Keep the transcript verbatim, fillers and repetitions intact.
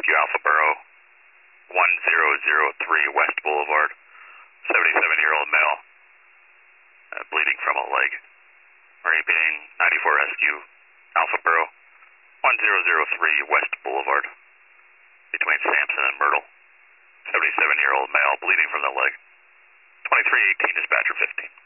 Rescue Alpha Borough, one zero zero three West Boulevard, seventy-seven-year-old male, uh, bleeding from a leg. Repeating, ninety-four Rescue Alpha Borough, one zero zero three West Boulevard, between Sampson and Myrtle, seventy-seven-year-old male, bleeding from the leg. twenty-three eighteen, dispatcher fifteen.